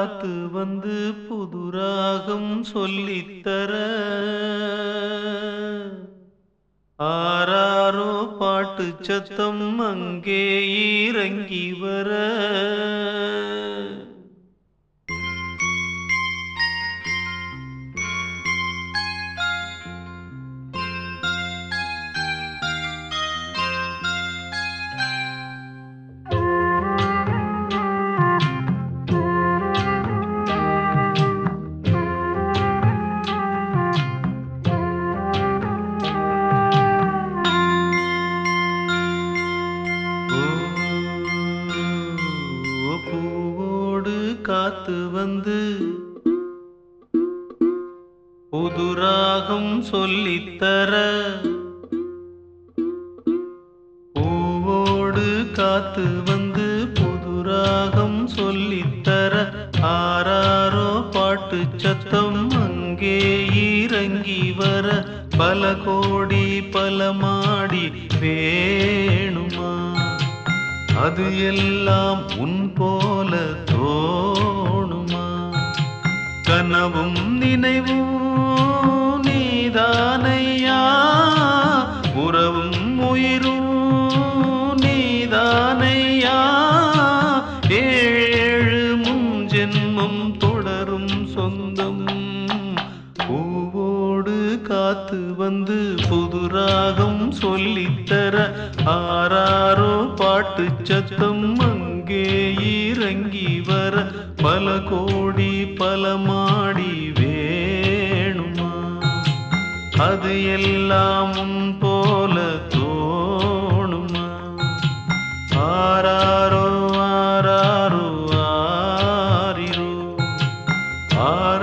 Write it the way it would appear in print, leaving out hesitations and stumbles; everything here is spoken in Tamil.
காத்து வந்து புதுராகம் சொல்லித்தர ஆராரோ பாட்டு சத்தம் அங்கே இறங்கி வர பூவோடு காத்து வந்து புதுராகம் சொல்லித்தர பூவோடு காத்து வந்து புதுராகம் சொல்லித்தர ஆராரோ பாட்டு சத்தம் அங்கே இறங்கி வர பல கோடி பல மாடி வேணுமா அது எல்லாம் உன் போல தோணுமா கனவும் நினைவும் நீதானையா உறவும் உயிரும் நீதானையா ஏழு முன்ஜென்மம் தொடரும் சொந்தம் பூவோடு காத்து வந்து புதுராகம் சொல்லித்தர ஆராரோ பாட்டு சத்தம் அங்கே இறங்கி வர பல கோடி பல மாடி வேணுமா அது எல்லாம் உன் போல தோணுமா ஆராரோ ஆராரோ ஆரிரோ ஆர